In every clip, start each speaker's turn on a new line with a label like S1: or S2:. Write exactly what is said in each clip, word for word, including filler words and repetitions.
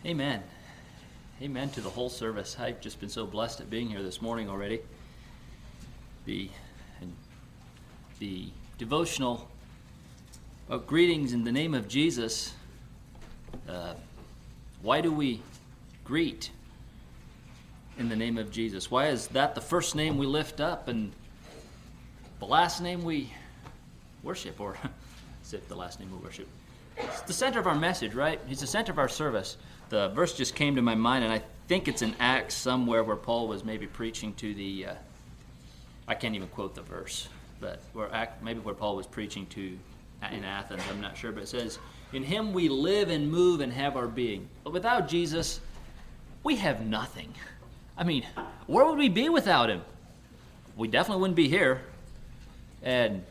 S1: Amen. Amen to the whole service. I've just been so blessed at being here this morning already. The and the devotional uh, greetings in the name of Jesus. Uh, why do we greet in the name of Jesus? Why is that the first name we lift up and the last name we worship? Or is it the last name we worship? It's the center of our message, right? He's the center of our service. The verse just came to my mind, and I think it's in Acts somewhere where Paul was maybe preaching to the, uh, I can't even quote the verse, but where maybe where Paul was preaching to in Athens, I'm not sure, but it says, in him we live and move and have our being. But without Jesus, we have nothing. I mean, where would we be without him? We definitely wouldn't be here. And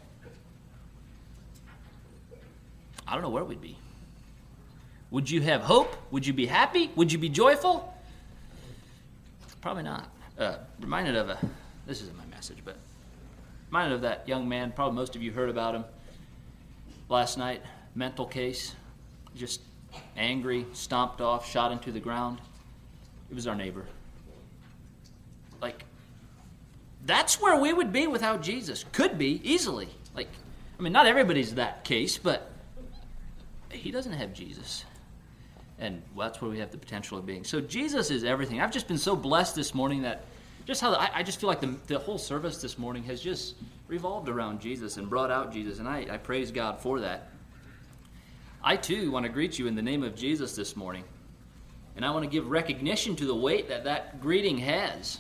S1: I don't know where we'd be. Would you have hope? Would you be happy? Would you be joyful? Probably not. Uh, reminded of a, this isn't my message, but reminded of that young man, probably most of you heard about him last night, mental case, just angry, stomped off, shot into the ground. It was our neighbor. Like, that's where we would be without Jesus. Could be, easily. Like, I mean, not everybody's that case, but he doesn't have Jesus. And well, that's where we have the potential of being. So Jesus is everything. I've just been so blessed this morning that just how the, I, I just feel like the, the whole service this morning has just revolved around Jesus and brought out Jesus. And I, I praise God for that. I too want to greet you in the name of Jesus this morning. And I want to give recognition to the weight that that greeting has.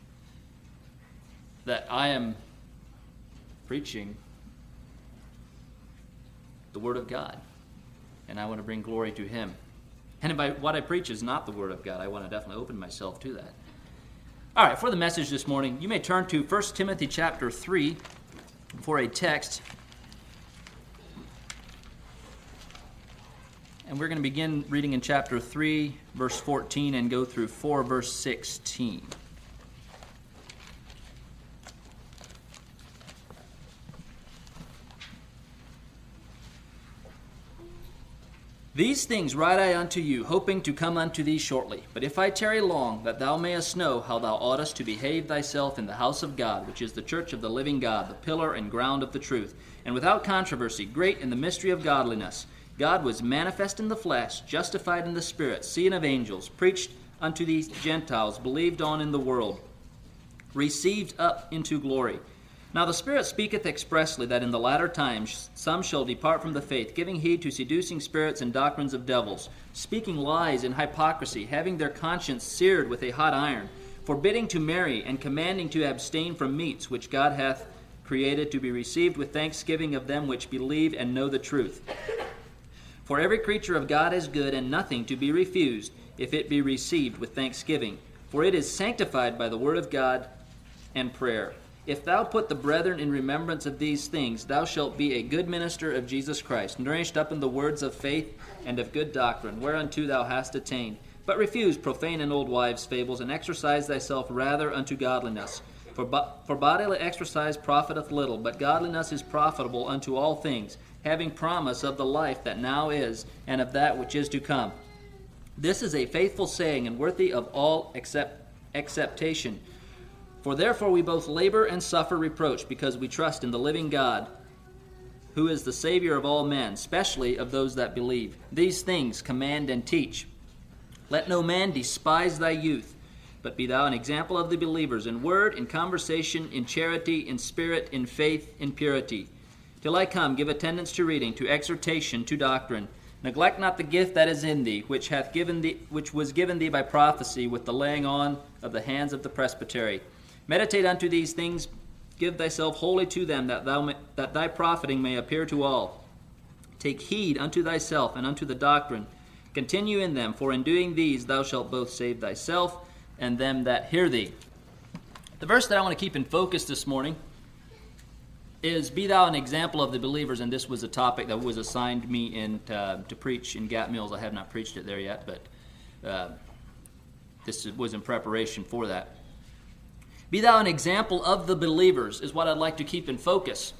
S1: That I am preaching the Word of God. And I want to bring glory to him. And if I, what I preach is not the Word of God, I want to definitely open myself to that. All right, for the message this morning, you may turn to First Timothy chapter three for a text. And we're going to begin reading in chapter three, verse fourteen, and go through four, verse sixteen. These things write I unto you, hoping to come unto thee shortly. But if I tarry long, that thou mayest know how thou oughtest to behave thyself in the house of God, which is the church of the living God, the pillar and ground of the truth, and without controversy, great in the mystery of godliness. God was manifest in the flesh, justified in the spirit, seen of angels, preached unto these Gentiles, believed on in the world, received up into glory. Now the Spirit speaketh expressly that in the latter times some shall depart from the faith, giving heed to seducing spirits and doctrines of devils, speaking lies and hypocrisy, having their conscience seared with a hot iron, forbidding to marry, and commanding to abstain from meats which God hath created to be received with thanksgiving of them which believe and know the truth. For every creature of God is good, and nothing to be refused, if it be received with thanksgiving. For it is sanctified by the word of God and prayer. If thou put the brethren in remembrance of these things, thou shalt be a good minister of Jesus Christ, nourished up in the words of faith and of good doctrine, whereunto thou hast attained. But refuse profane and old wives' fables, and exercise thyself rather unto godliness. For, bo- for bodily exercise profiteth little, but godliness is profitable unto all things, having promise of the life that now is, and of that which is to come. This is a faithful saying, and worthy of all accept- acceptation. For therefore we both labor and suffer reproach, because we trust in the living God, who is the Savior of all men, especially of those that believe. These things command and teach. Let no man despise thy youth, but be thou an example of the believers in word, in conversation, in charity, in spirit, in faith, in purity. Till I come, give attendance to reading, to exhortation, to doctrine. Neglect not the gift that is in thee, which hath given thee, which was given thee by prophecy, with the laying on of the hands of the presbytery. Meditate unto these things, give thyself wholly to them, that thou may, that thy profiting may appear to all. Take heed unto thyself and unto the doctrine. Continue in them, for in doing these thou shalt both save thyself and them that hear thee. The verse that I want to keep in focus this morning is, be thou an example of the believers, and this was a topic that was assigned me in to, to preach in Gap Mills. I have not preached it there yet, but uh, this was in preparation for that. Be thou an example of the believers is what I'd like to keep in focus.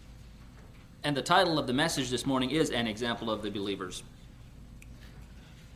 S1: And the title of the message this morning is An Example of the Believers.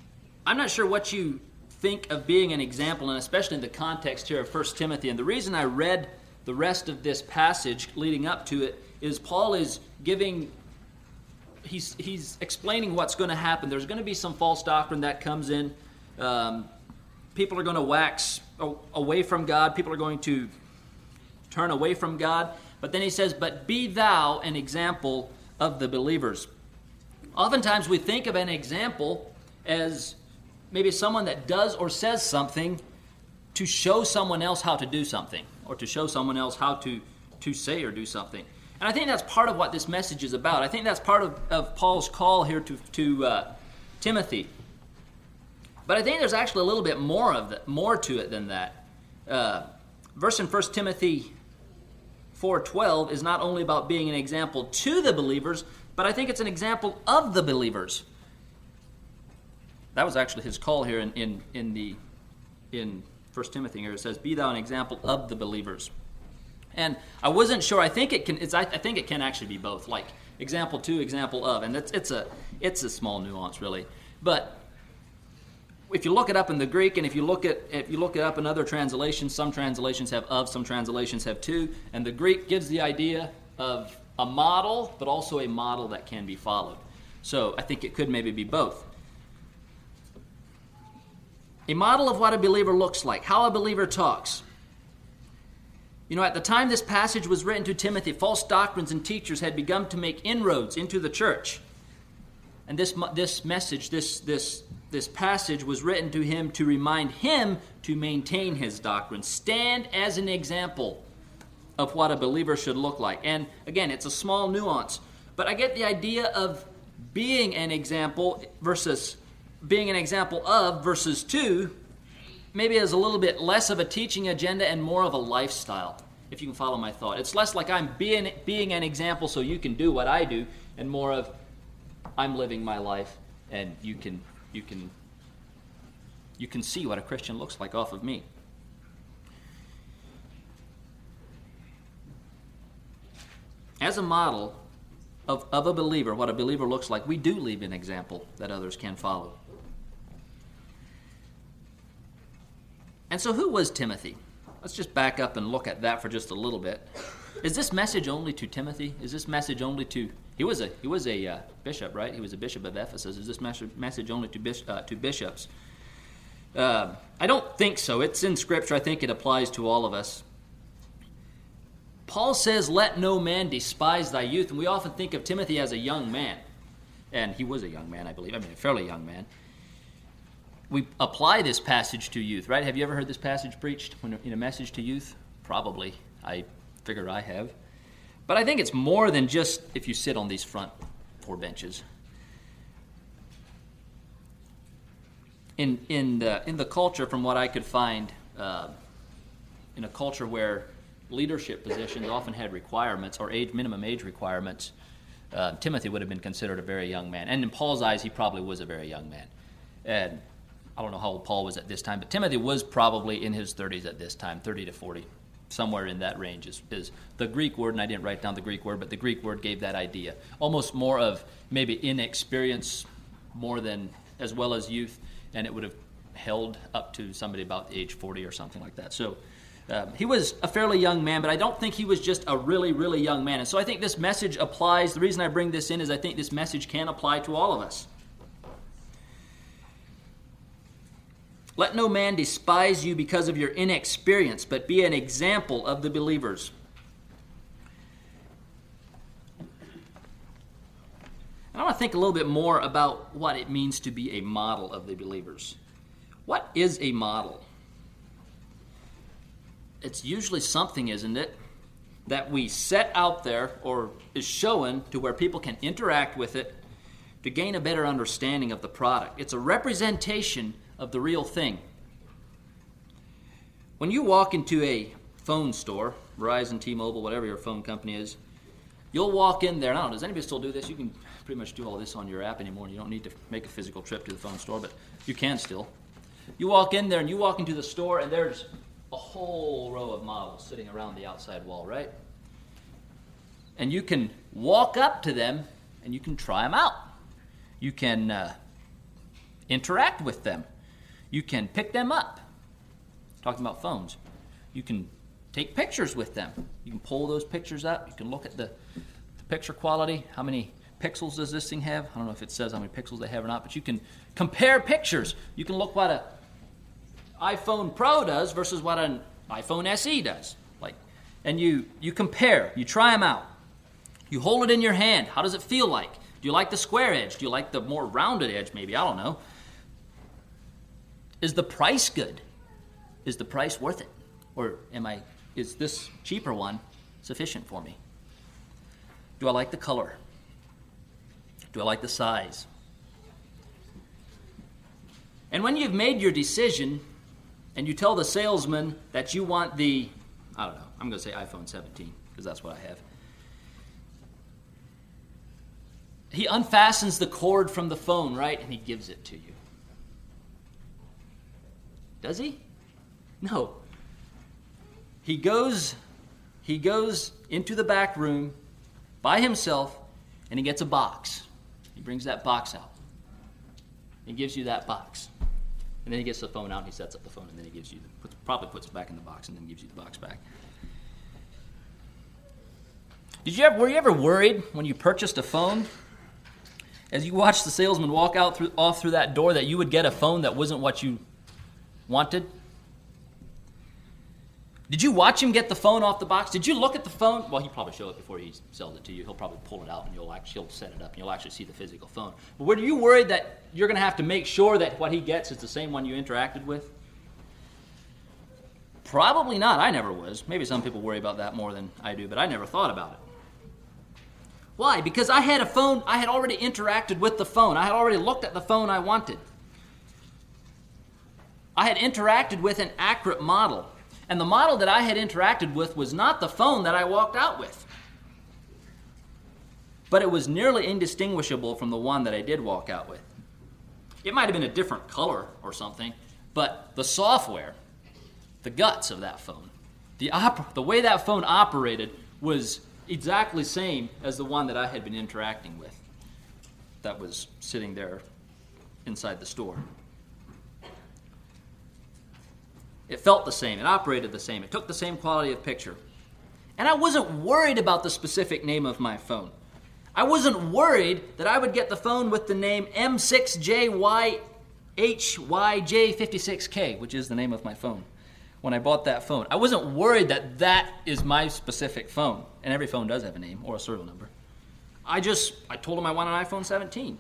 S1: I'm not sure what you think of being an example, and especially in the context here of First Timothy. And the reason I read the rest of this passage leading up to it is Paul is giving, he's he's explaining what's going to happen. There's going to be some false doctrine that comes in. Um, people are going to wax away from God. People are going to turn away from God. But then he says, but be thou an example of the believers. Oftentimes we think of an example as maybe someone that does or says something to show someone else how to do something, or to show someone else how to, to say or do something. And I think that's part of what this message is about. I think that's part of, of Paul's call here to, to uh, Timothy. But I think there's actually a little bit more of the, more to it than that. Uh, verse in First Timothy four twelve is not only about being an example to the believers, but I think it's an example of the believers. That was actually his call here in, in, in the in First Timothy here. It says, "Be thou an example of the believers." And I wasn't sure. I think it can. It's, I, I think it can actually be both, like example to, example of, and it's it's a it's a small nuance really. But if you look it up in the Greek, and if you look at if you look it up in other translations, some translations have of, some translations have to, and the Greek gives the idea of a model, but also a model that can be followed. So I think it could maybe be both. A model of what a believer looks like, how a believer talks. You know, at the time this passage was written to Timothy, false doctrines and teachers had begun to make inroads into the church. And this this message, this this this passage was written to him to remind him to maintain his doctrine, stand as an example of what a believer should look like. And again, it's a small nuance, but I get the idea of being an example versus being an example of versus to, maybe as a little bit less of a teaching agenda and more of a lifestyle, if you can follow my thought. It's less like I'm being being an example so you can do what I do, and more of I'm living my life and you can you can you can see what a Christian looks like off of me. As a model of, of a believer, what a believer looks like, we do leave an example that others can follow. And so who was Timothy? Let's just back up and look at that for just a little bit. Is this message only to Timothy? Is this message only to... He was a he was a uh, bishop, right? He was a bishop of Ephesus. Is this message, message only to, bis, uh, to bishops? Uh, I don't think so. It's in Scripture. I think it applies to all of us. Paul says, let no man despise thy youth. And we often think of Timothy as a young man. And he was a young man, I believe. I mean, a fairly young man. We apply this passage to youth, right? Have you ever heard this passage preached in a message to youth? Probably. I figure I have. But I think it's more than just if you sit on these front four benches. In in the, in the culture, from what I could find, uh, in a culture where leadership positions often had requirements or age minimum age requirements, uh, Timothy would have been considered a very young man. And in Paul's eyes, he probably was a very young man. And I don't know how old Paul was at this time, but Timothy was probably in his thirties at this time, thirty to forty. Somewhere in that range is, is the Greek word, and I didn't write down the Greek word, but the Greek word gave that idea. Almost more of maybe inexperience more than as well as youth, and it would have held up to somebody about age forty or something like that. So um, he was a fairly young man, but I don't think he was just a really, really young man. And so I think this message applies. The reason I bring this in is I think this message can apply to all of us. Let no man despise you because of your inexperience, but be an example of the believers. And I want to think a little bit more about what it means to be a model of the believers. What is a model? It's usually something, isn't it, that we set out there or is shown to where people can interact with it to gain a better understanding of the product. It's a representation of the real thing. When you walk into a phone store, Verizon, T-Mobile, whatever your phone company is, you'll walk in there. I don't know, does anybody still do this? You can pretty much do all this on your app anymore. You don't need to make a physical trip to the phone store, but you can still. You walk in there and you walk into the store and there's a whole row of models sitting around the outside wall, right? And you can walk up to them and you can try them out. You can uh, interact with them. You can pick them up. Talking about phones. You can take pictures with them. You can pull those pictures up. You can look at the, the picture quality. How many pixels does this thing have? I don't know if it says how many pixels they have or not, but you can compare pictures. You can look what an iPhone Pro does versus what an iPhone S E does. Like, and you, you compare. You try them out. You hold it in your hand. How does it feel like? Do you like the square edge? Do you like the more rounded edge maybe? I don't know. Is the price good? Is the price worth it? Or am I, is this cheaper one sufficient for me? Do I like the color? Do I like the size? And when you've made your decision and you tell the salesman that you want the, I don't know, I'm going to say iPhone seventeen because that's what I have. He unfastens the cord from the phone, right? And he gives it to you. Does he? No. He goes, he goes into the back room by himself, and he gets a box. He brings that box out. He gives you that box. And then he gets the phone out, and he sets up the phone, and then he gives you, the, puts, probably puts it back in the box, and then gives you the box back. Did you ever, were you ever worried when you purchased a phone, as you watched the salesman walk out through, off through that door, that you would get a phone that wasn't what you wanted? Did you watch him get the phone off the box? Did you look at the phone? Well, he'll probably show it before he sells it to you. He'll probably pull it out and you'll actually he'll set it up and you'll actually see the physical phone. But were you worried that you're going to have to make sure that what he gets is the same one you interacted with? Probably not. I never was. Maybe some people worry about that more than I do, but I never thought about it. Why? Because I had a phone, I had already interacted with the phone. I had already looked at the phone I wanted. I had interacted with an accurate model. And the model that I had interacted with was not the phone that I walked out with. But it was nearly indistinguishable from the one that I did walk out with. It might have been a different color or something, but the software, the guts of that phone, the op- the way that phone operated was exactly the same as the one that I had been interacting with that was sitting there inside the store. It felt the same. It operated the same. It took the same quality of picture. And I wasn't worried about the specific name of my phone. I wasn't worried that I would get the phone with the name M six J Y H Y J fifty-six K, which is the name of my phone, when I bought that phone. I wasn't worried that that is my specific phone. And every phone does have a name or a serial number. I just, I told him I want an iPhone seventeen.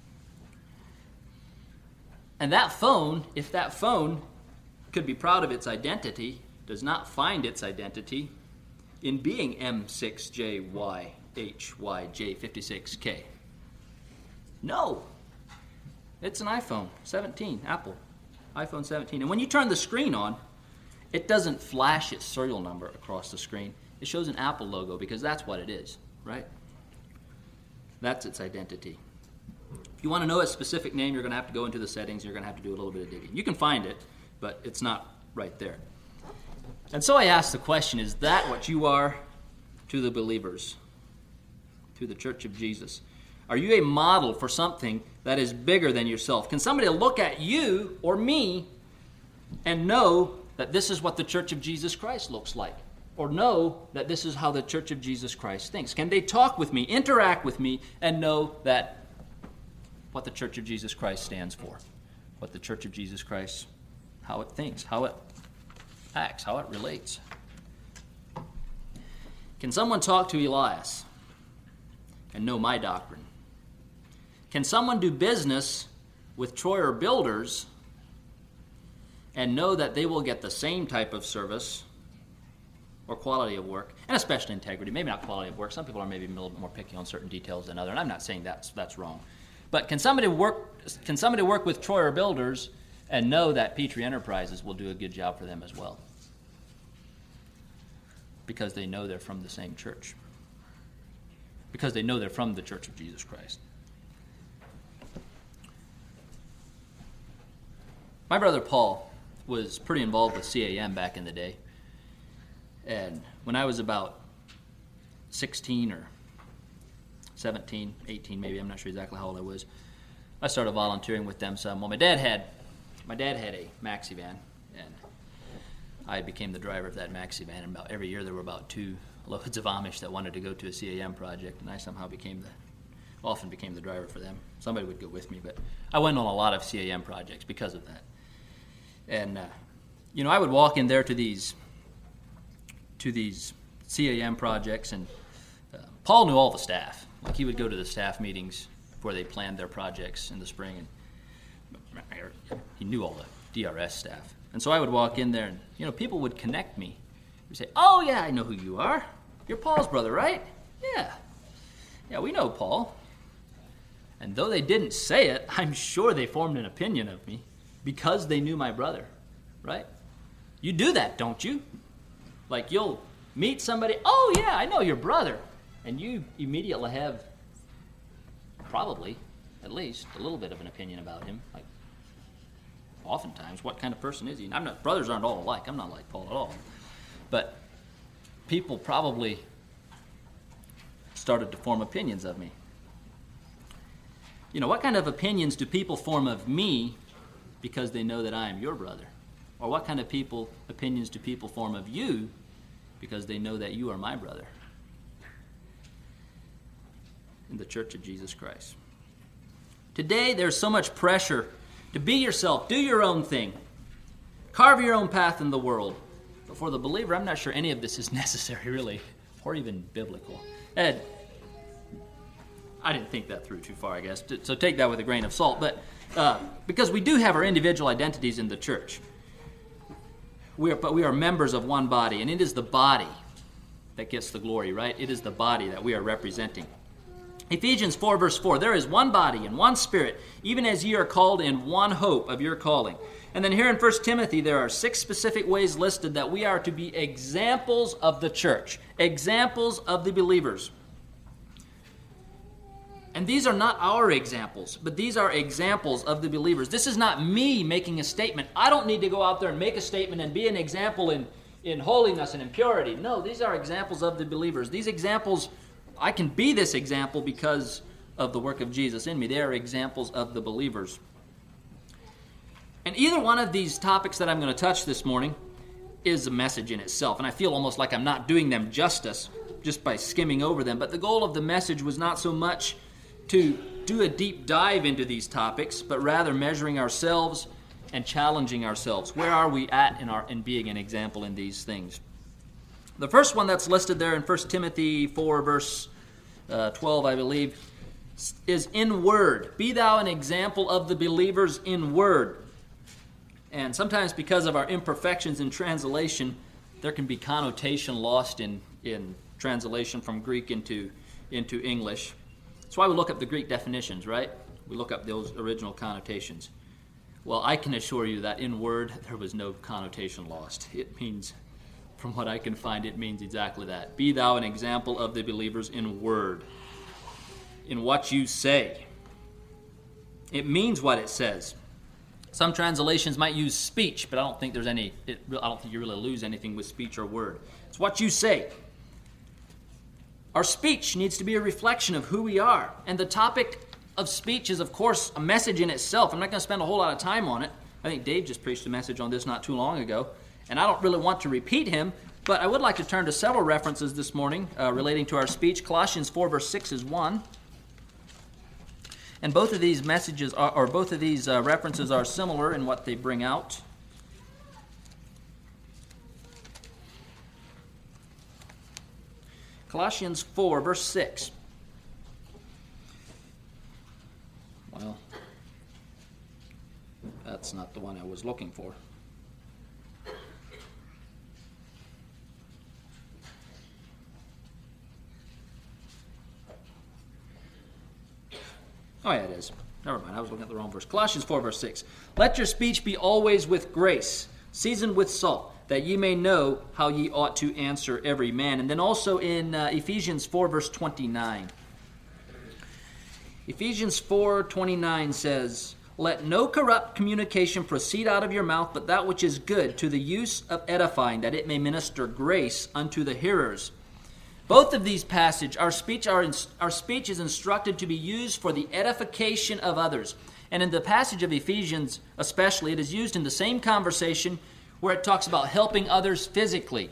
S1: And that phone, if that phone could be proud of its identity, does not find its identity in being M six J Y H Y J fifty-six K. No. It's an iPhone seventeen, Apple, iPhone seventeen. And when you turn the screen on, it doesn't flash its serial number across the screen. It shows an Apple logo because that's what it is, right? That's its identity. If you want to know its specific name, you're going to have to go into the settings. You're going to have to do a little bit of digging. You can find it, but it's not right there. And so I ask the question, is that what you are to the believers, to the Church of Jesus? Are you a model for something that is bigger than yourself? Can somebody look at you or me and know that this is what the Church of Jesus Christ looks like? Or know that this is how the Church of Jesus Christ thinks? Can they talk with me, interact with me, and know that what the Church of Jesus Christ stands for? What the Church of Jesus Christ, how it thinks, how it acts, how it relates. Can someone talk to Elias and know my doctrine? Can someone do business with Troyer Builders and know that they will get the same type of service or quality of work, and especially integrity, maybe not quality of work. Some people are maybe a little bit more picky on certain details than others, and I'm not saying that's that's wrong. But can somebody work can somebody work with Troyer Builders and know that Petrie Enterprises will do a good job for them as well? Because they know they're from the same church. Because they know they're from the Church of Jesus Christ. My brother Paul was pretty involved with C A M back in the day. And when I was about sixteen or seventeen, eighteen maybe, I'm not sure exactly how old I was, I started volunteering with them some. Well, my dad had, my dad had a maxi van, and I became the driver of that maxi van. And about every year there were about two loads of Amish that wanted to go to a C A M project, and I somehow became the, often became the driver for them. Somebody would go with me, but I went on a lot of C A M projects because of that. And uh, you know, I would walk in there to these, to these C A M projects, and uh, Paul knew all the staff. Like, he would go to the staff meetings where they planned their projects in the spring, and he knew all the D R S staff. And so I would walk in there, and you know, people would connect me. They'd say, "Oh yeah, I know who you are. You're Paul's brother, right? Yeah, yeah, we know Paul." And though they didn't say it, I'm sure they formed an opinion of me because they knew my brother, right? You do that, don't you? Like, you'll meet somebody, "Oh yeah, I know your brother," and you immediately have probably at least a little bit of an opinion about him. Like, oftentimes, what kind of person is he? I'm not, brothers aren't all alike. I'm not like Paul at all. But people probably started to form opinions of me. You know, what kind of opinions do people form of me because they know that I am your brother? Or what kind of people opinions do people form of you because they know that you are my brother in the Church of Jesus Christ? Today, there's so much pressure to be yourself, do your own thing, carve your own path in the world. But for the believer, I'm not sure any of this is necessary, really, or even biblical. Ed, I didn't think that through too far, I guess, so take that with a grain of salt. But uh, because we do have our individual identities in the church, we are, but we are members of one body, and it is the body that gets the glory, right? It is the body that we are representing. Ephesians four, verse four, "There is one body and one spirit, even as ye are called in one hope of your calling." And then here in First Timothy, there are six specific ways listed that we are to be examples of the church, examples of the believers. And these are not our examples, but these are examples of the believers. This is not me making a statement. I don't need to go out there and make a statement and be an example in, in holiness and in purity. No, these are examples of the believers. These examples, I can be this example because of the work of Jesus in me. They are examples of the believers. And either one of these topics that I'm going to touch this morning is a message in itself. And I feel almost like I'm not doing them justice just by skimming over them. But the goal of the message was not so much to do a deep dive into these topics, but rather measuring ourselves and challenging ourselves. Where are we at in our in being an example in these things? The first one that's listed there in First Timothy four, verse uh, twelve, I believe, is in word. "Be thou an example of the believers in word." And sometimes because of our imperfections in translation, there can be connotation lost in, in translation from Greek into, into English. That's why we look up the Greek definitions, right? We look up those original connotations. Well, I can assure you that in word, there was no connotation lost. It means, from what I can find, it means exactly that. "Be thou an example of the believers in word," in what you say. It means what it says. Some translations might use speech, but I don't think there's any, it, I don't think you really lose anything with speech or word. It's what you say. Our speech needs to be a reflection of who we are. And the topic of speech is, of course, a message in itself. I'm not going to spend a whole lot of time on it. I think Dave just preached a message on this not too long ago. And I don't really want to repeat him, but I would like to turn to several references this morning uh, relating to our speech. Colossians four, verse six is one. And both of these messages, are, or both of these uh, references are similar in what they bring out. Colossians four, verse six. Well, that's not the one I was looking for. Oh, yeah, it is. Never mind, I was looking at the wrong verse. Colossians four, verse six. "Let your speech be always with grace, seasoned with salt, that ye may know how ye ought to answer every man." And then also in uh, Ephesians four, verse twenty-nine. Ephesians four, twenty-nine says, "Let no corrupt communication proceed out of your mouth, but that which is good, to the use of edifying, that it may minister grace unto the hearers." Both of these passages, our speech, our, our speech is instructed to be used for the edification of others. And in the passage of Ephesians especially, it is used in the same conversation where it talks about helping others physically,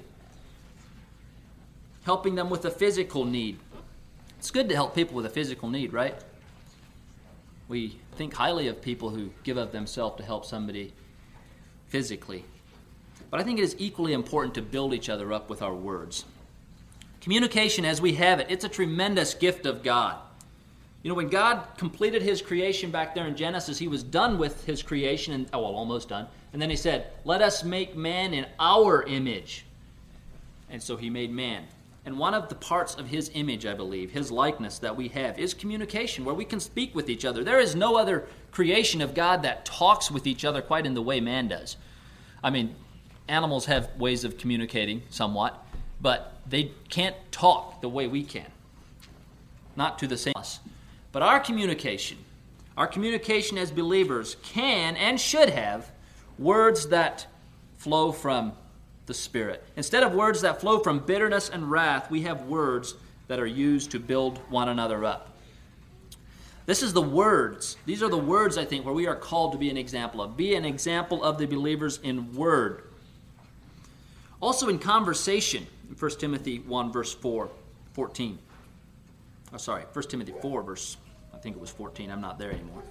S1: helping them with a physical need. It's good to help people with a physical need, right? We think highly of people who give of themselves to help somebody physically. But I think it is equally important to build each other up with our words. Communication as we have it, it's a tremendous gift of God. You know, when God completed his creation back there in Genesis, he was done with his creation, and, oh, well, almost done. And then he said, let us make man in our image. And so he made man. And one of the parts of his image, I believe, his likeness that we have, is communication, where we can speak with each other. There is no other creation of God that talks with each other quite in the way man does. I mean, animals have ways of communicating somewhat, but they can't talk the way we can. Not to the same us. But our communication, our communication as believers can and should have words that flow from the Spirit. Instead of words that flow from bitterness and wrath, we have words that are used to build one another up. This is the words. These are the words, I think, where we are called to be an example of. Be an example of the believers in word. Also in conversation, in First Timothy one, verse four, fourteen. Oh, sorry, First Timothy four, verse, I think it was fourteen. I'm not there anymore.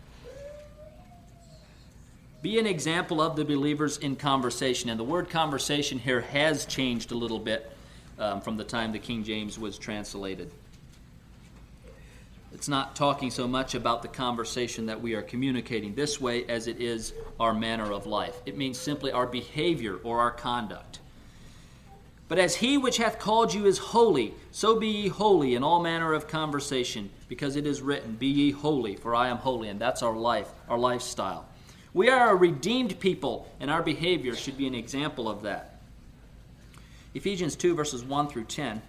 S1: Be an example of the believers in conversation. And the word conversation here has changed a little bit um, from the time the King James was translated. It's not talking so much about the conversation that we are communicating this way as it is our manner of life. It means simply our behavior or our conduct. But as he which hath called you is holy, so be ye holy in all manner of conversation, because it is written, be ye holy, for I am holy. And that's our life, our lifestyle. We are a redeemed people, and our behavior should be an example of that. Ephesians two, verses one through ten.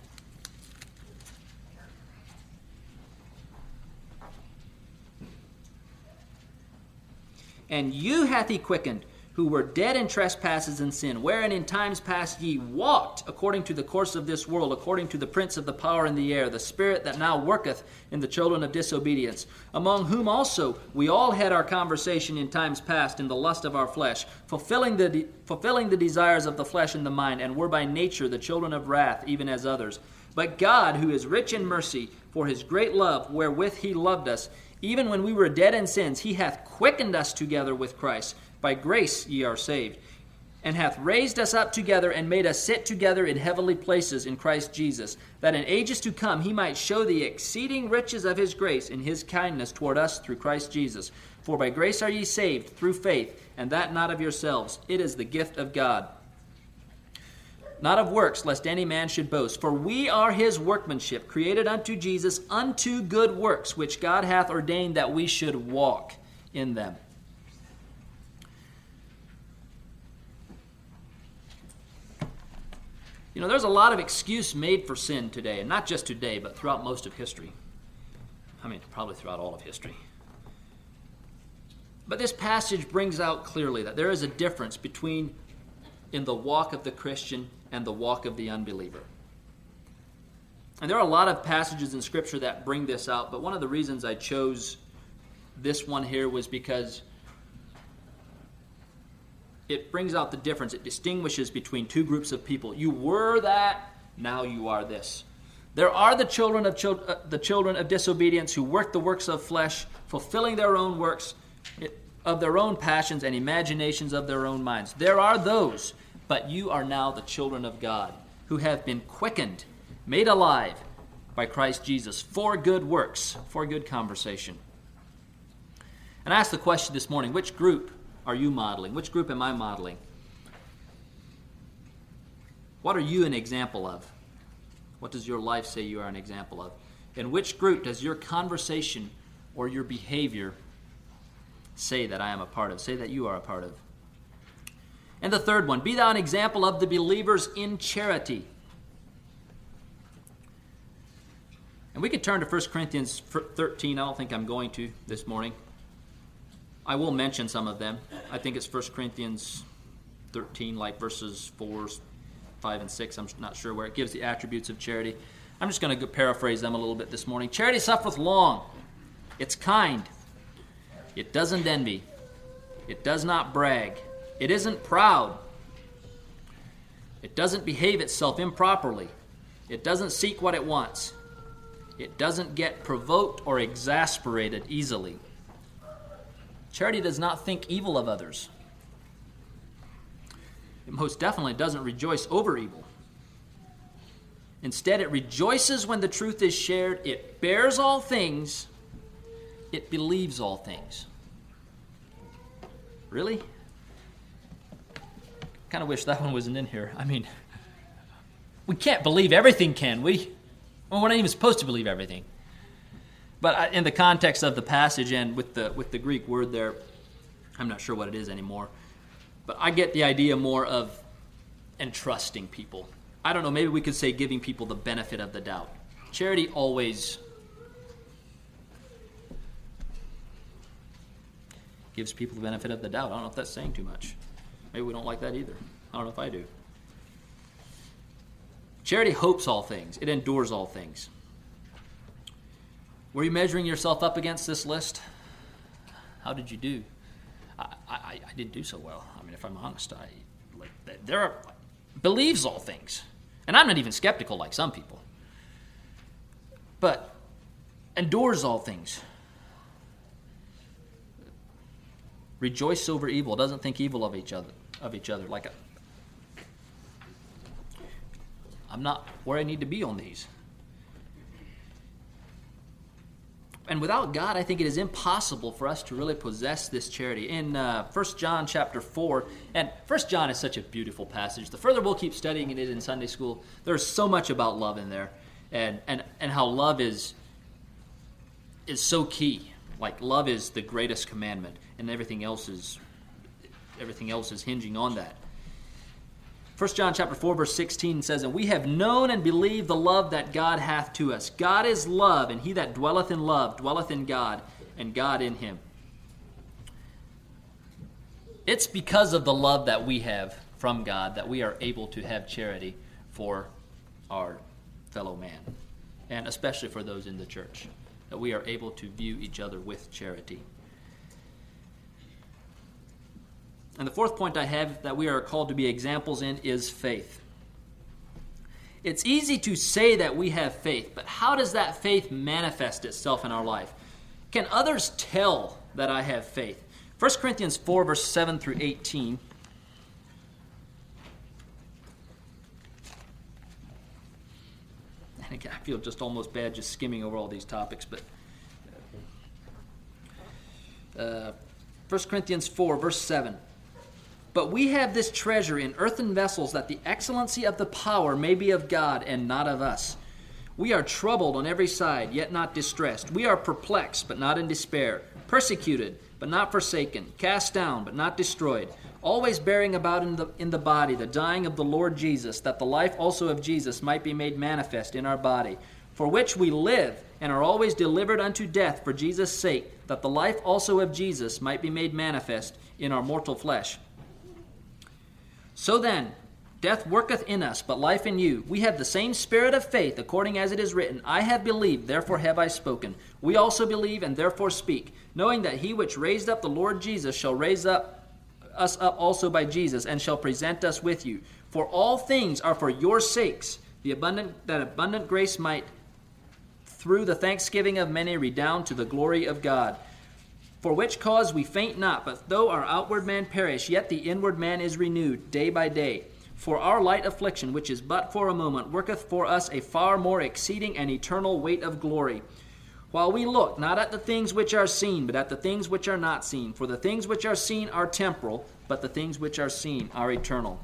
S1: And you hath he quickened, who were dead in trespasses and sin, wherein in times past ye walked according to the course of this world, according to the prince of the power in the air, the spirit that now worketh in the children of disobedience, among whom also we all had our conversation in times past in the lust of our flesh, fulfilling the de- fulfilling the desires of the flesh and the mind, and were by nature the children of wrath, even as others. But God, who is rich in mercy, for his great love wherewith he loved us, even when we were dead in sins, he hath quickened us together with Christ. By grace ye are saved, and hath raised us up together and made us sit together in heavenly places in Christ Jesus, that in ages to come he might show the exceeding riches of his grace in his kindness toward us through Christ Jesus. For by grace are ye saved through faith, and that not of yourselves. It is the gift of God. Not of works, lest any man should boast. For we are his workmanship, created unto Jesus, unto good works, which God hath ordained that we should walk in them. You know, there's a lot of excuse made for sin today, and not just today, but throughout most of history. I mean, probably throughout all of history. But this passage brings out clearly that there is a difference between in the walk of the Christian and the walk of the unbeliever. And there are a lot of passages in Scripture that bring this out, but one of the reasons I chose this one here was because it brings out the difference. It distinguishes between two groups of people. You were that, now you are this. There are the children of chil- uh, the children of disobedience who work the works of flesh, fulfilling their own works of their own passions and imaginations of their own minds. There are those, but you are now the children of God, who have been quickened, made alive by Christ Jesus for good works, for good conversation. And I asked the question this morning, which group are you modeling? Which group am I modeling? What are you an example of? What does your life say you are an example of? In which group does your conversation or your behavior say that I am a part of, say that you are a part of? And the third one, be thou an example of the believers in charity. And we could turn to First Corinthians thirteen. I don't think I'm going to this morning. I will mention some of them. I think it's First Corinthians thirteen, like verses four, five and six, I'm not sure where it gives the attributes of charity. I'm just going to paraphrase them a little bit this morning. Charity suffereth long. It's kind. It doesn't envy. It does not brag. It isn't proud. It doesn't behave itself improperly. It doesn't seek what it wants. It doesn't get provoked or exasperated easily. Charity does not think evil of others. It most definitely doesn't rejoice over evil. Instead, it rejoices when the truth is shared. It bears all things. It believes all things. Really? Kind of wish that one wasn't in here. I mean, we can't believe everything, can we? Well, we're not even supposed to believe everything. But in the context of the passage and with the with the Greek word there, I'm not sure what it is anymore. But I get the idea more of entrusting people. I don't know, maybe we could say giving people the benefit of the doubt. Charity always gives people the benefit of the doubt. I don't know if that's saying too much. Maybe we don't like that either. I don't know if I do. Charity hopes all things. It endures all things. Were you measuring yourself up against this list? How did you do? I, I, I didn't do so well. I mean, if I'm honest, I like there are believes all things, and I'm not even skeptical like some people. But endures all things. Rejoice over evil. Doesn't think evil of each other. Of each other. Like a, I'm not where I need to be on these. And without God, I think it is impossible for us to really possess this charity. In uh, First John chapter four, and First John is such a beautiful passage. The further we'll keep studying it in Sunday school, there's so much about love in there, and and and how love is is so key. Like love is the greatest commandment, and everything else is everything else is hinging on that. First John chapter four, verse sixteen says, "And we have known and believed the love that God hath to us. God is love, and he that dwelleth in love dwelleth in God, and God in him." It's because of the love that we have from God that we are able to have charity for our fellow man, and especially for those in the church, that we are able to view each other with charity. And the fourth point I have that we are called to be examples in is faith. It's easy to say that we have faith, but how does that faith manifest itself in our life? Can others tell that I have faith? First Corinthians four, verse seven through eighteen. I feel just almost bad just skimming over all these topics, but uh, First Corinthians four, verse seven. "But we have this treasure in earthen vessels, that the excellency of the power may be of God and not of us. We are troubled on every side, yet not distressed. We are perplexed, but not in despair. Persecuted, but not forsaken. Cast down, but not destroyed. Always bearing about in the, in the body the dying of the Lord Jesus, that the life also of Jesus might be made manifest in our body. For which we live, and are always delivered unto death for Jesus' sake, that the life also of Jesus might be made manifest in our mortal flesh. So then, death worketh in us, but life in you. We have the same spirit of faith, according as it is written, I have believed, therefore have I spoken. We also believe, and therefore speak, knowing that he which raised up the Lord Jesus shall raise up us up also by Jesus, and shall present us with you. For all things are for your sakes, the abundant that abundant grace might, through the thanksgiving of many, redound to the glory of God. For which cause we faint not, but though our outward man perish, yet the inward man is renewed day by day. For our light affliction, which is but for a moment, worketh for us a far more exceeding and eternal weight of glory. While we look not at the things which are seen, but at the things which are not seen. For the things which are seen are temporal, but the things which are seen are eternal."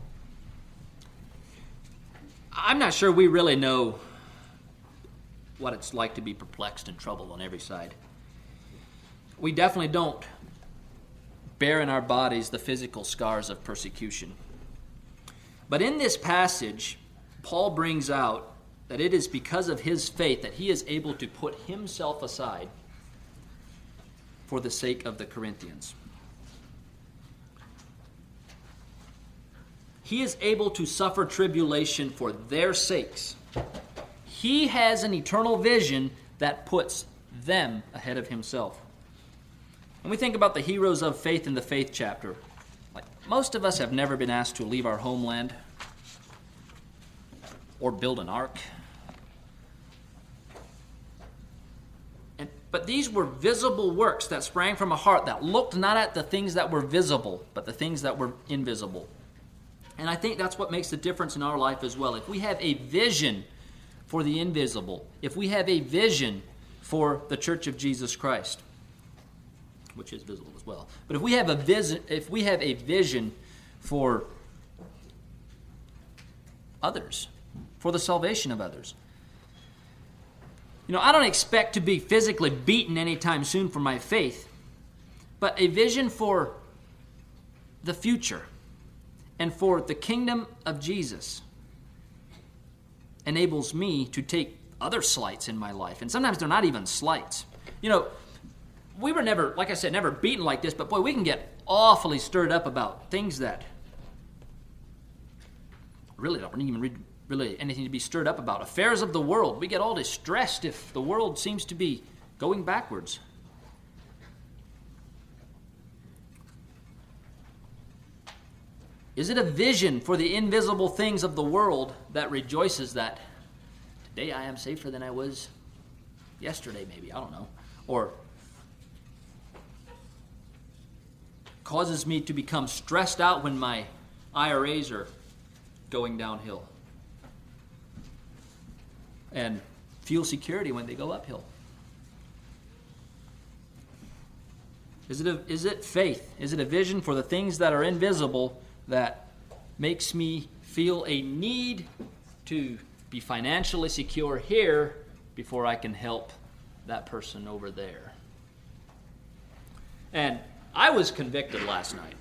S1: I'm not sure we really know what it's like to be perplexed and troubled on every side. We definitely don't bear in our bodies the physical scars of persecution. But in this passage, Paul brings out that it is because of his faith that he is able to put himself aside for the sake of the Corinthians. He is able to suffer tribulation for their sakes. He has an eternal vision that puts them ahead of himself. When we think about the heroes of faith in the faith chapter, like most of us have never been asked to leave our homeland or build an ark. And, but these were visible works that sprang from a heart that looked not at the things that were visible, but the things that were invisible. And I think that's what makes the difference in our life as well. If we have a vision for the invisible, if we have a vision for the Church of Jesus Christ, which is visible as well, but if we have a vision, if we have a vision for others, for the salvation of others, you know, I don't expect to be physically beaten anytime soon for my faith, but a vision for the future and for the kingdom of Jesus enables me to take other slights in my life. And sometimes they're not even slights. You know, we were never, like I said, never beaten like this, but boy, we can get awfully stirred up about things that really don't even read really anything to be stirred up about. Affairs of the world. We get all distressed if the world seems to be going backwards. Is it a vision for the invisible things of the world that rejoices that today I am safer than I was yesterday, maybe, I don't know, or causes me to become stressed out when my I R As are going downhill, and feel security when they go uphill? Is it a, is it faith? Is it a vision for the things that are invisible that makes me feel a need to be financially secure here before I can help that person over there? And I was convicted last night.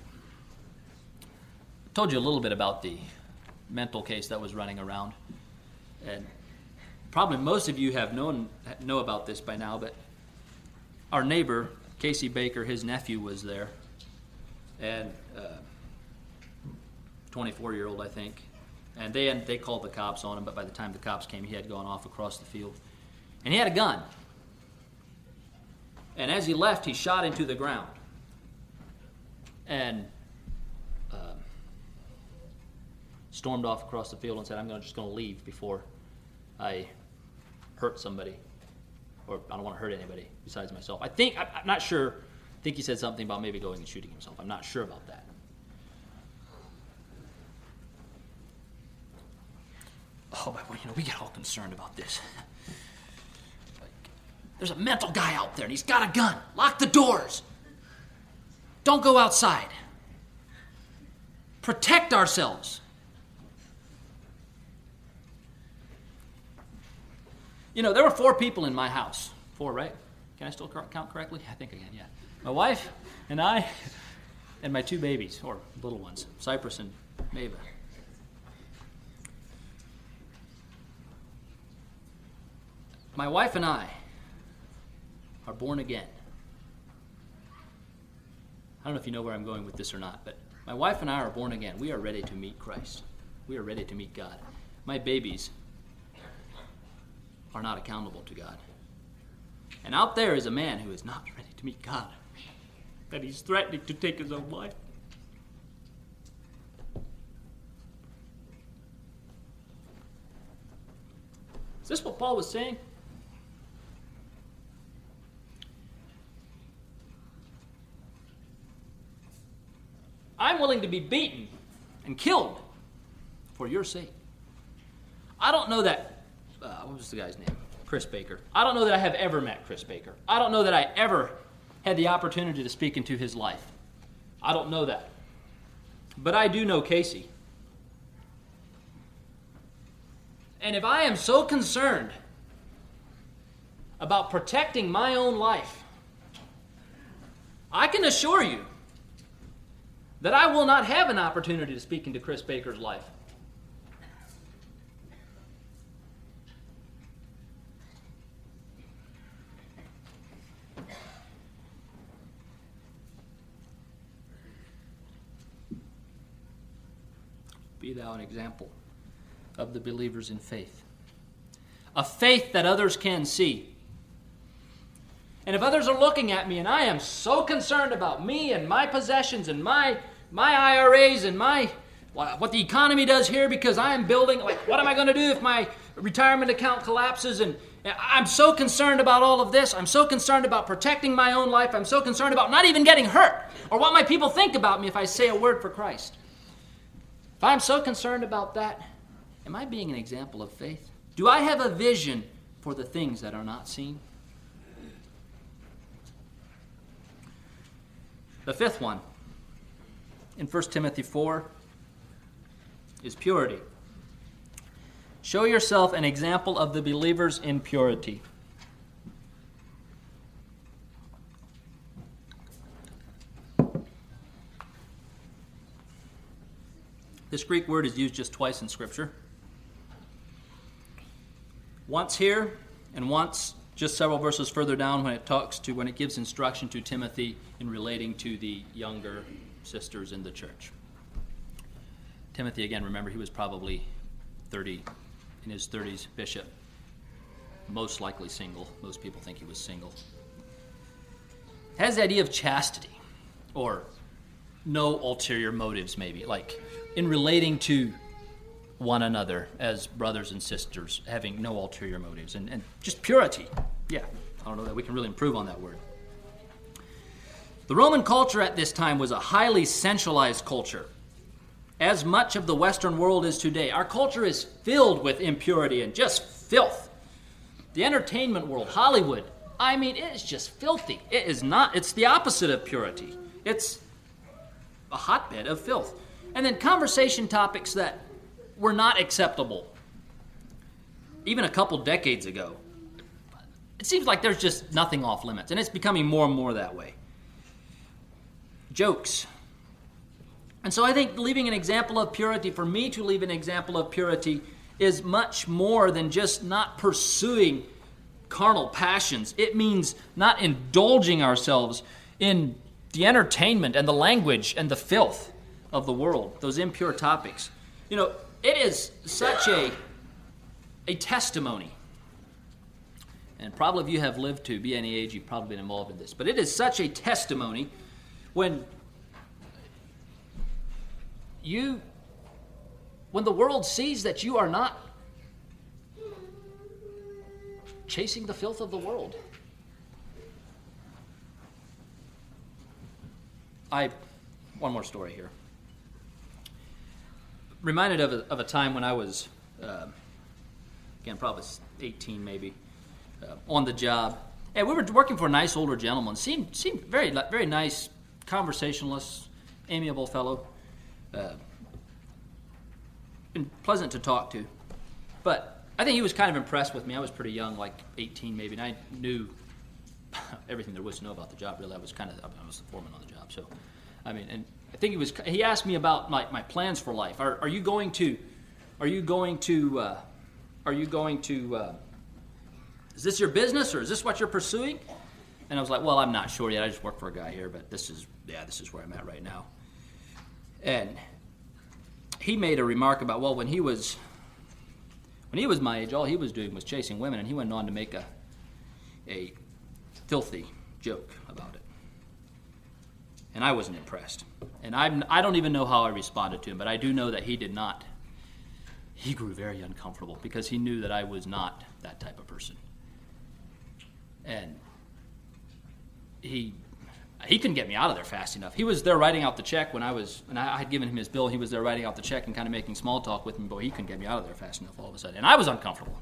S1: I told you a little bit about the mental case that was running around. And probably most of you have known know about this by now, but our neighbor, Casey Baker, his nephew was there. And uh, twenty-four-year-old, I think. And they had, they called the cops on him, but by the time the cops came, he had gone off across the field. And he had a gun. And as he left, he shot into the ground. And uh, stormed off across the field and said, I'm gonna, just going to leave before I hurt somebody. Or I don't want to hurt anybody besides myself. I think, I'm not sure, I think he said something about maybe going and shooting himself. I'm not sure about that. Oh, but you know, we get all concerned about this. Like, there's a mental guy out there, and he's got a gun. Lock the doors. Don't go outside. Protect ourselves. You know, there were four people in my house. Four, right? Can I still count correctly? I think I can, yeah. My wife and I and my two babies, or little ones, Cypress and Mava. My wife and I are born again. I don't know if you know where I'm going with this or not, but my wife and I are born again. We are ready to meet Christ. We are ready to meet God. My babies are not accountable to God. And out there is a man who is not ready to meet God, that he's threatening to take his own life. Is this what Paul was saying? I'm willing to be beaten and killed for your sake. I don't know that, uh, what was the guy's name? Chris Baker. I don't know that I have ever met Chris Baker. I don't know that I ever had the opportunity to speak into his life. I don't know that. But I do know Casey. And if I am so concerned about protecting my own life, I can assure you that I will not have an opportunity to speak into Chris Baker's life. Be thou an example of the believers in faith. A faith that others can see. And if others are looking at me and I am so concerned about me and my possessions and my my I R As and my what the economy does here because I am building, like, what am I going to do if my retirement account collapses? And I'm so concerned about all of this. I'm so concerned about protecting my own life. I'm so concerned about not even getting hurt or what my people think about me if I say a word for Christ. If I'm so concerned about that, am I being an example of faith? Do I have a vision for the things that are not seen? The fifth one in First Timothy four is purity. Show yourself an example of the believers in purity. This Greek word is used just twice in Scripture. Once here and once just several verses further down when it talks to when it gives instruction to Timothy in relating to the younger sisters in the church. Timothy, again, remember, he was probably thirty, in his thirties, bishop. Most likely single. Most people think he was single. Has the idea of chastity, or no ulterior motives, maybe, like in relating to one another as brothers and sisters, having no ulterior motives, and, and just purity. Yeah, I don't know that we can really improve on that word. The Roman culture at this time was a highly sensualized culture. As much of the Western world is today, our culture is filled with impurity and just filth. The entertainment world, Hollywood, I mean, it is just filthy. It is not, it's the opposite of purity. It's a hotbed of filth. And then conversation topics that were not acceptable even a couple decades ago. It seems like there's just nothing off limits, and it's becoming more and more that way. Jokes. And so I think leaving an example of purity, for me to leave an example of purity, is much more than just not pursuing carnal passions. It means not indulging ourselves in the entertainment and the language and the filth of the world, those impure topics. You know, it is such a, a testimony. And probably if you have lived to be any age, you've probably been involved in this. But it is such a testimony when you, when the world sees that you are not chasing the filth of the world. I, one more story here. Reminded of a, of a time when I was, uh, again, probably eighteen maybe, uh, on the job. And we were working for a nice older gentleman. Seemed seemed very very nice, conversationalist, amiable fellow. Uh, been pleasant to talk to. But I think he was kind of impressed with me. I was pretty young, like eighteen maybe, and I knew everything there was to know about the job, really. I was kind of, I was the foreman on the job. So, I mean, and I think he was, he asked me about my, my plans for life. Are, are you going to, are you going to, uh, are you going to, uh, is this your business or is this what you're pursuing? And I was like, well, I'm not sure yet. I just work for a guy here, but this is, yeah, this is where I'm at right now. And he made a remark about, well, when he was, when he was my age, all he was doing was chasing women, and he went on to make a, a filthy joke about it. And I wasn't impressed. And I'm, I don't even know how I responded to him, but I do know that he did not. He grew very uncomfortable because he knew that I was not that type of person. And he he couldn't get me out of there fast enough. He was there writing out the check when I was, and I had given him his bill. He was there writing out the check and kind of making small talk with me, but he couldn't get me out of there fast enough all of a sudden. And I was uncomfortable.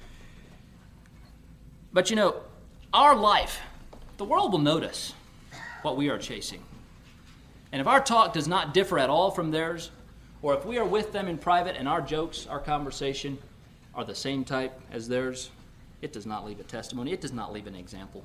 S1: But you know, our life, the world will notice what we are chasing. And if our talk does not differ at all from theirs, or if we are with them in private and our jokes, our conversation are the same type as theirs, it does not leave a testimony. It does not leave an example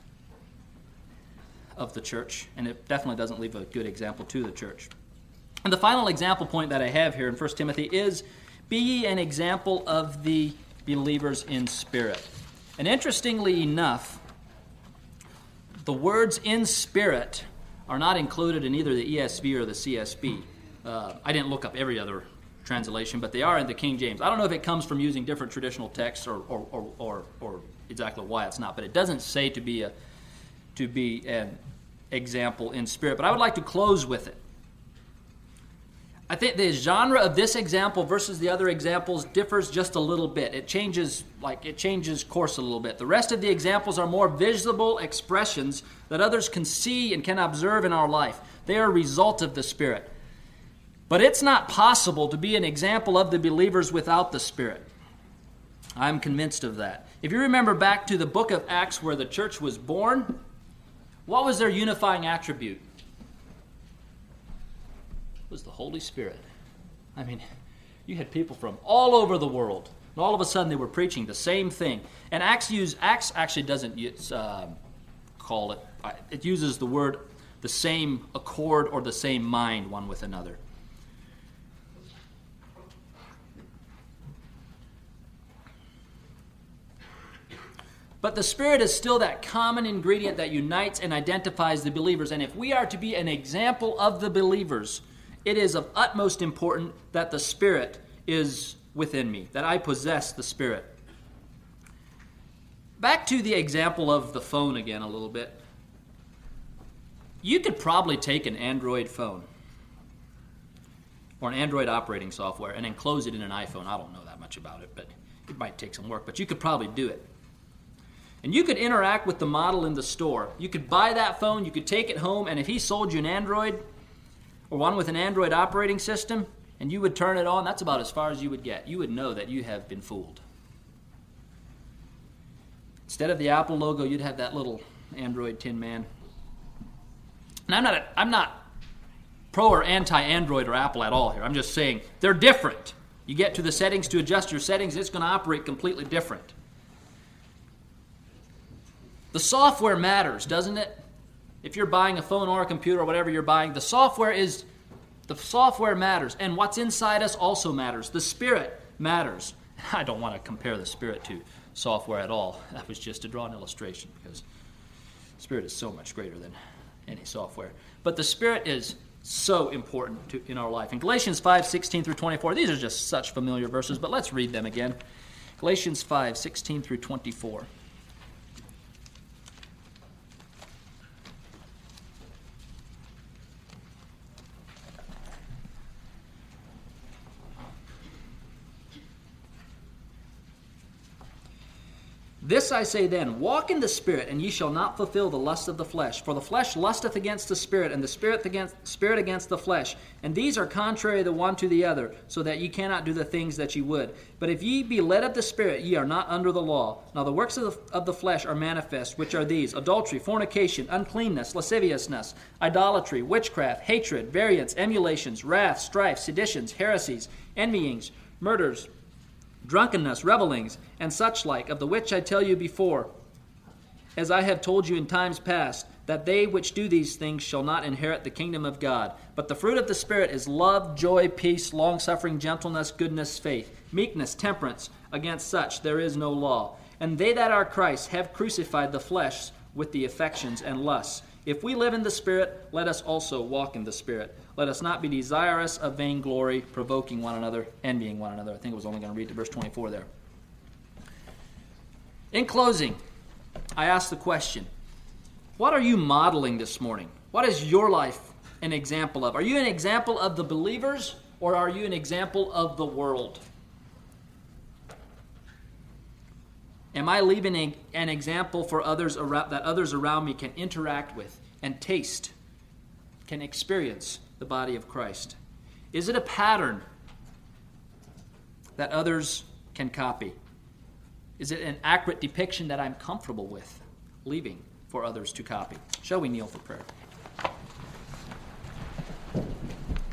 S1: of the church, and it definitely doesn't leave a good example to the church. And the final example point that I have here in First Timothy is, be ye an example of the believers in spirit. And interestingly enough, the words in spirit are not included in either the E S V or the C S B. Uh, I didn't look up every other translation, but they are in the King James. I don't know if it comes from using different traditional texts or or, or, or, or exactly why it's not, but it doesn't say to be a to be an example in spirit. But I would like to close with it. I think the genre of this example versus the other examples differs just a little bit. It changes, like it changes course a little bit. The rest of the examples are more visible expressions that others can see and can observe in our life. They are a result of the Spirit. But it's not possible to be an example of the believers without the Spirit. I'm convinced of that. If you remember back to the book of Acts where the church was born, what was their unifying attribute? It was the Holy Spirit. I mean, you had people from all over the world, and all of a sudden they were preaching the same thing. And Acts use Acts actually doesn't use, uh, call it. It uses the word the same accord or the same mind one with another. But the Spirit is still that common ingredient that unites and identifies the believers. And if we are to be an example of the believers, it is of utmost importance that the Spirit is within me, that I possess the Spirit. Back to the example of the phone again a little bit. You could probably take an Android phone or an Android operating software and enclose it in an iPhone. I don't know that much about it, but it might take some work, but you could probably do it. And you could interact with the model in the store. You could buy that phone, you could take it home, and if he sold you an Android or one with an Android operating system, and you would turn it on, that's about as far as you would get. You would know that you have been fooled. Instead of the Apple logo, you'd have that little Android Tin Man. And I'm not, a, I'm not pro or anti-Android or Apple at all here. I'm just saying they're different. You get to the settings to adjust your settings, it's going to operate completely different. The software matters, doesn't it? If you're buying a phone or a computer or whatever you're buying, the software is the software matters, and what's inside us also matters. The Spirit matters. I don't want to compare the Spirit to software at all. That was just to draw an illustration because the Spirit is so much greater than any software. But the Spirit is so important to, in our life. In Galatians five, sixteen through twenty-four, these are just such familiar verses, but let's read them again. Galatians five, sixteen through twenty-four. This I say then, walk in the Spirit, and ye shall not fulfill the lust of the flesh. For the flesh lusteth against the Spirit, and the Spirit against, spirit against the flesh. And these are contrary the one to the other, so that ye cannot do the things that ye would. But if ye be led of the Spirit, ye are not under the law. Now the works of the, of the flesh are manifest, which are these: adultery, fornication, uncleanness, lasciviousness, idolatry, witchcraft, hatred, variance, emulations, wrath, strife, seditions, heresies, envyings, murders, drunkenness, revellings, and such like, of the which I tell you before, as I have told you in times past, that they which do these things shall not inherit the kingdom of God. But the fruit of the Spirit is love, joy, peace, long-suffering, gentleness, goodness, faith, meekness, temperance. Against such there is no law. And they that are Christ have crucified the flesh with the affections and lusts. If we live in the Spirit, let us also walk in the Spirit. Let us not be desirous of vainglory, provoking one another, envying one another. I think I was only going to read to verse twenty-four there. In closing, I ask the question, what are you modeling this morning? What is your life an example of? Are you an example of the believers, or are you an example of the world? Am I leaving a, an example for others around, that others around me can interact with and taste, can experience the body of Christ? Is it a pattern that others can copy? Is it an accurate depiction that I'm comfortable with leaving for others to copy? Shall we kneel for prayer?